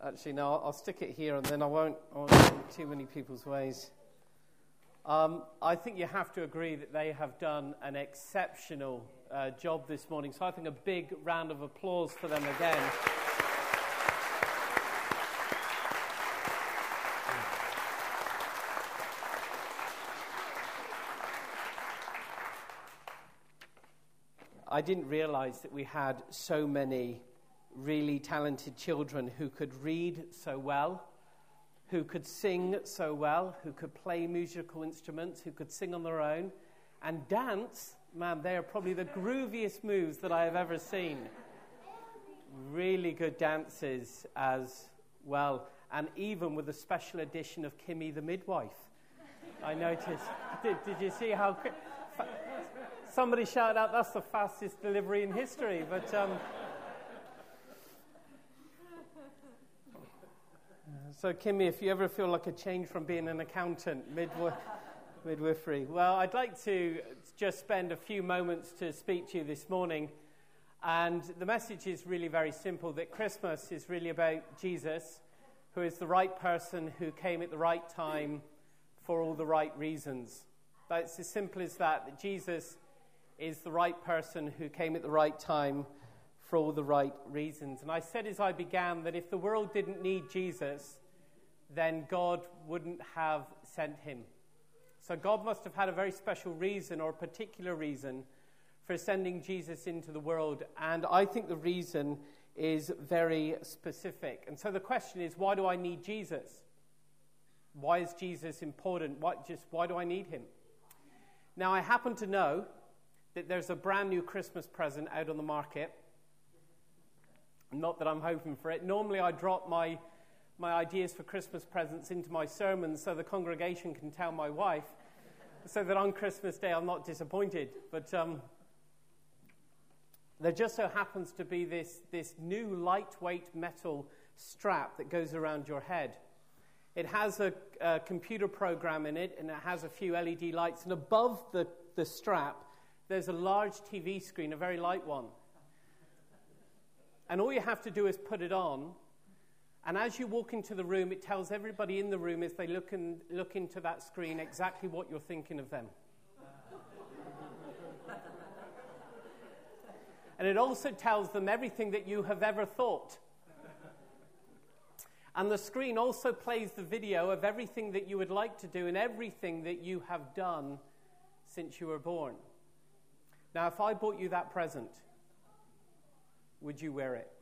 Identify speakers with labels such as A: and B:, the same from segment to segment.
A: Actually, no, I'll stick it here, and then I won't get in too many people's ways. I think you have to agree that they have done an exceptional job this morning. So I think a big round of applause for them again. I didn't realize that we had so many really talented children who could read so well, who could sing so well, who could play musical instruments, who could sing on their own, and dance. Man, they are probably the grooviest moves that I have ever seen. Really good dances as well, and even with a special edition of Kimmy the Midwife. I noticed. Did you see how quick? Somebody shouted out, that's the fastest delivery in history, but so Kimmy, if you ever feel like a change from being an accountant, midwifery. Well, I'd like to just spend a few moments to speak to you this morning, and the message is really very simple, that Christmas is really about Jesus, who is the right person who came at the right time for all the right reasons. It's as simple as that Jesus is the right person who came at the right time for all the right reasons. And I said as I began that if the world didn't need Jesus, then God wouldn't have sent him. So God must have had a very special reason or a particular reason for sending Jesus into the world. And I think the reason is very specific. And so the question is, why do I need Jesus? Why is Jesus important? Why do I need him? Now, I happen to know that there's a brand new Christmas present out on the market. Not that I'm hoping for it. Normally I drop my ideas for Christmas presents into my sermons so the congregation can tell my wife, so that on Christmas Day I'm not disappointed. But there just so happens to be this new lightweight metal strap that goes around your head. It has a computer program in it, and it has a few LED lights. And above the strap, there's a large TV screen, a very light one. And all you have to do is put it on. And as you walk into the room, it tells everybody in the room, as they look into that screen, exactly what you're thinking of them. And it also tells them everything that you have ever thought. And the screen also plays the video of everything that you would like to do and everything that you have done since you were born. Now, if I bought you that present, would you wear it?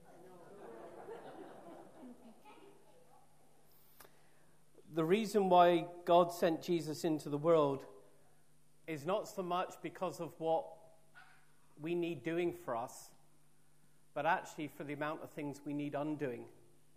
A: The reason why God sent Jesus into the world is not so much because of what we need doing for us, but actually for the amount of things we need undoing.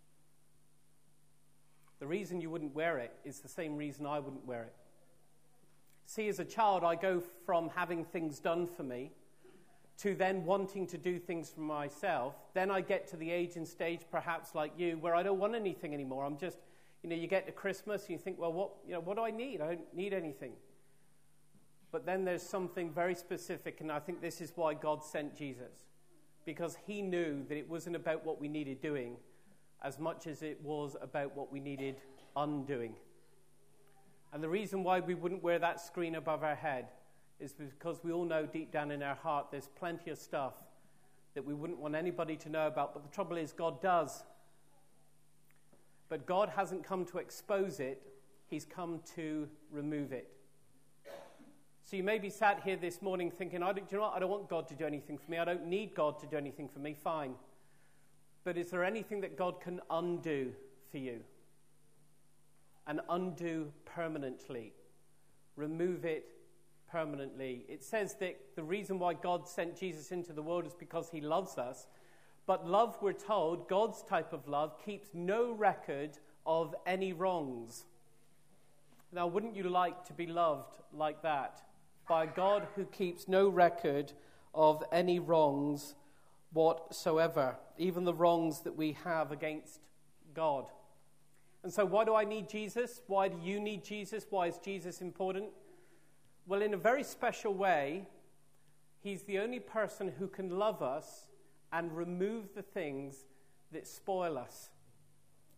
A: The reason you wouldn't wear it is the same reason I wouldn't wear it. See, as a child, I go from having things done for me to then wanting to do things for myself. Then I get to the age and stage, perhaps like you, where I don't want anything anymore. I'm just, you get to Christmas and you think, well, what do I need? I don't need anything. But then there's something very specific, and I think this is why God sent Jesus. Because he knew that it wasn't about what we needed doing as much as it was about what we needed undoing. And the reason why we wouldn't wear that screen above our head is because we all know deep down in our heart there's plenty of stuff that we wouldn't want anybody to know about. But the trouble is, God does. But God hasn't come to expose it. He's come to remove it. So you may be sat here this morning thinking, do you know what? I don't want God to do anything for me. I don't need God to do anything for me. Fine. But is there anything that God can undo for you? And undo permanently. Remove it permanently. It says that the reason why God sent Jesus into the world is because he loves us. But love, we're told, God's type of love, keeps no record of any wrongs. Now, wouldn't you like to be loved like that? By a God who keeps no record of any wrongs whatsoever, even the wrongs that we have against God. And so why do I need Jesus? Why do you need Jesus? Why is Jesus important? Well, in a very special way, he's the only person who can love us and remove the things that spoil us.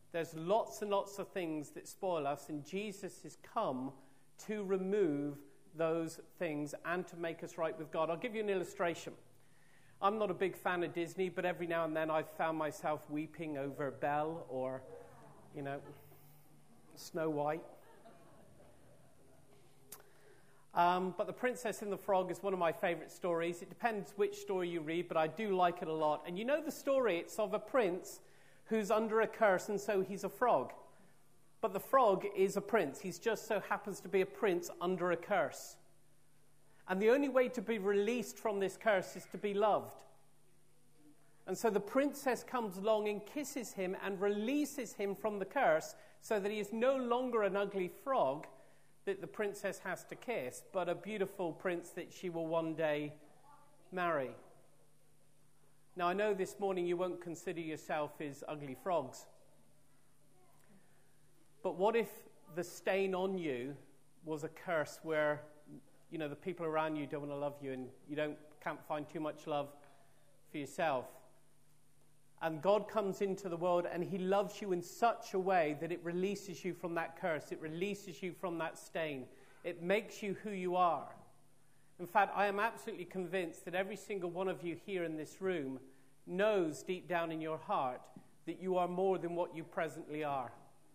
A: There's lots and lots of things that spoil us, and Jesus has come to remove those things and to make us right with God. I'll give you an illustration. I'm not a big fan of Disney, but every now and then I've found myself weeping over Belle or, Snow White. But The Princess and the Frog is one of my favorite stories. It depends which story you read, but I do like it a lot. And you know the story, it's of a prince who's under a curse, and so he's a frog. But the frog is a prince. He just so happens to be a prince under a curse. And the only way to be released from this curse is to be loved. And so the princess comes along and kisses him and releases him from the curse so that he is no longer an ugly frog that the princess has to kiss, but a beautiful prince that she will one day marry. Now, I know this morning you won't consider yourself as ugly frogs. But what if the stain on you was a curse where, the people around you don't want to love you and you can't find too much love for yourself? And God comes into the world and he loves you in such a way that it releases you from that curse. It releases you from that stain. It makes you who you are. In fact, I am absolutely convinced that every single one of you here in this room knows deep down in your heart that you are more than what you presently are.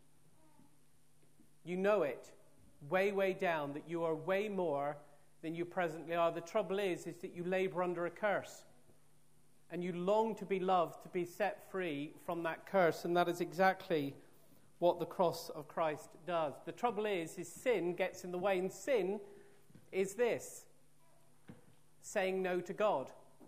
A: You know it way, way down that you are way more than you presently are. The trouble is that you labor under a curse. And you long to be loved, to be set free from that curse. And that is exactly what the cross of Christ does. The trouble is sin gets in the way. And sin is this: saying no to God.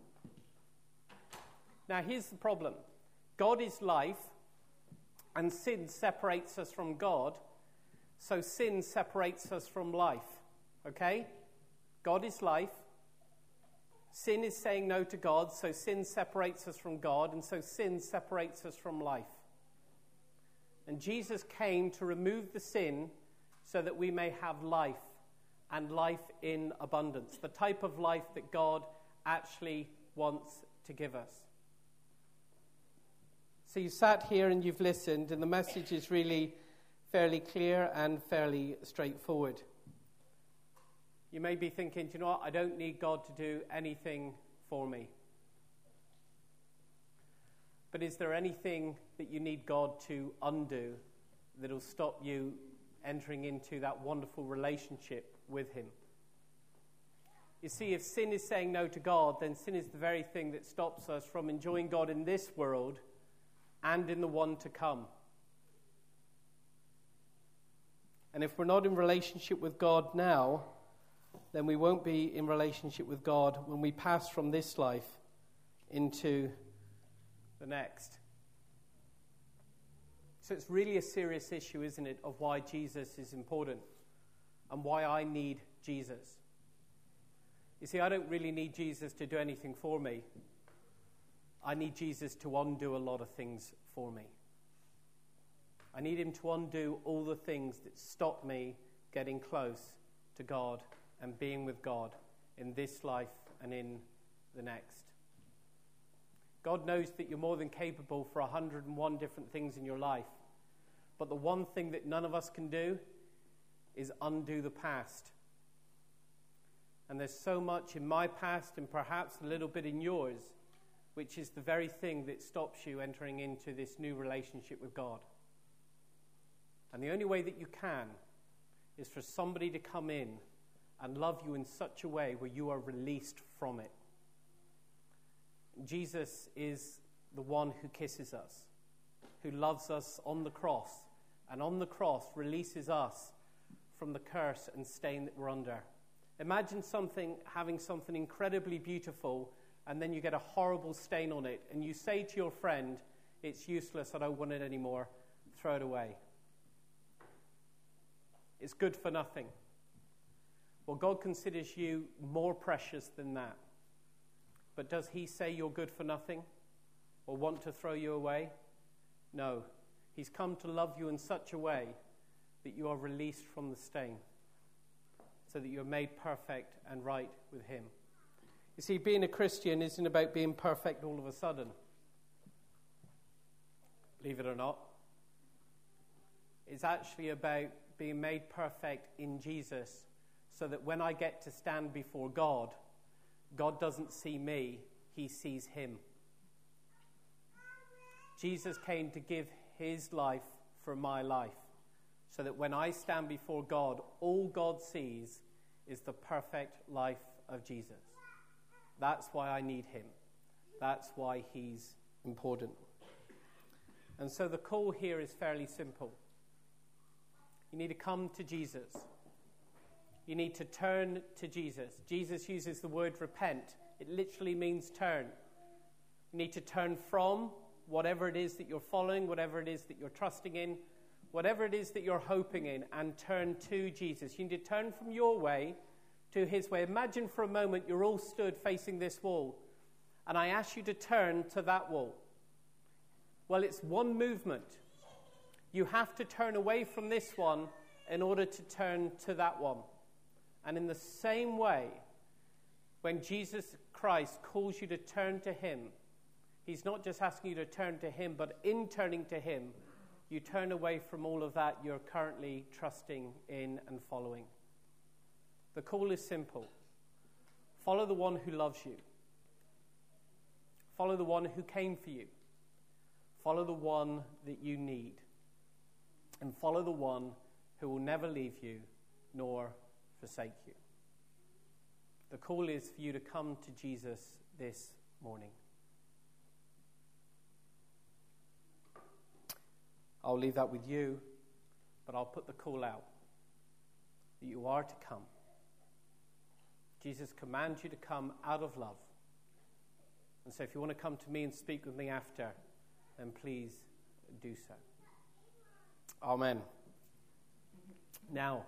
A: Now, here's the problem. God is life, and sin separates us from God. So sin separates us from life. Okay? God is life. Sin is saying no to God, so sin separates us from God, and so sin separates us from life. And Jesus came to remove the sin so that we may have life, and life in abundance, the type of life that God actually wants to give us. So you sat here and you've listened, and the message is really fairly clear and fairly straightforward. You may be thinking, you know what, I don't need God to do anything for me. But is there anything that you need God to undo that will stop you entering into that wonderful relationship with him? You see, if sin is saying no to God, then sin is the very thing that stops us from enjoying God in this world and in the one to come. And if we're not in relationship with God now, then we won't be in relationship with God when we pass from this life into the next. So it's really a serious issue, isn't it, of why Jesus is important and why I need Jesus. You see, I don't really need Jesus to do anything for me. I need Jesus to undo a lot of things for me. I need him to undo all the things that stop me getting close to God and being with God in this life and in the next. God knows that you're more than capable for 101 different things in your life. But the one thing that none of us can do is undo the past. And there's so much in my past and perhaps a little bit in yours, which is the very thing that stops you entering into this new relationship with God. And the only way that you can is for somebody to come in and love you in such a way where you are released from it. Jesus is the one who kisses us, who loves us on the cross, and on the cross releases us from the curse and stain that we're under. Imagine having something incredibly beautiful, and then you get a horrible stain on it, and you say to your friend, "It's useless, I don't want it anymore, throw it away. It's good for nothing." Well, God considers you more precious than that. But does he say you're good for nothing or want to throw you away? No. He's come to love you in such a way that you are released from the stain so that you're made perfect and right with him. You see, being a Christian isn't about being perfect all of a sudden. Believe it or not. is actually about being made perfect in Jesus, so that when I get to stand before God, God doesn't see me, he sees him. Jesus came to give his life for my life, so that when I stand before God, all God sees is the perfect life of Jesus. That's why I need him. That's why he's important. And so the call here is fairly simple. You need to come to Jesus. You need to turn to Jesus. Jesus uses the word repent. It literally means turn. You need to turn from whatever it is that you're following, whatever it is that you're trusting in, whatever it is that you're hoping in, and turn to Jesus. You need to turn from your way to his way. Imagine for a moment you're all stood facing this wall, and I ask you to turn to that wall. Well, it's one movement. You have to turn away from this one in order to turn to that one. And in the same way, when Jesus Christ calls you to turn to him, he's not just asking you to turn to him, but in turning to him, you turn away from all of that you're currently trusting in and following. The call is simple. Follow the one who loves you. Follow the one who came for you. Follow the one that you need. And follow the one who will never leave you nor forsake you. The call is for you to come to Jesus this morning. I'll leave that with you, but I'll put the call out that you are to come. Jesus commands you to come out of love. And so if you want to come to me and speak with me after, then please do so. Amen. Now,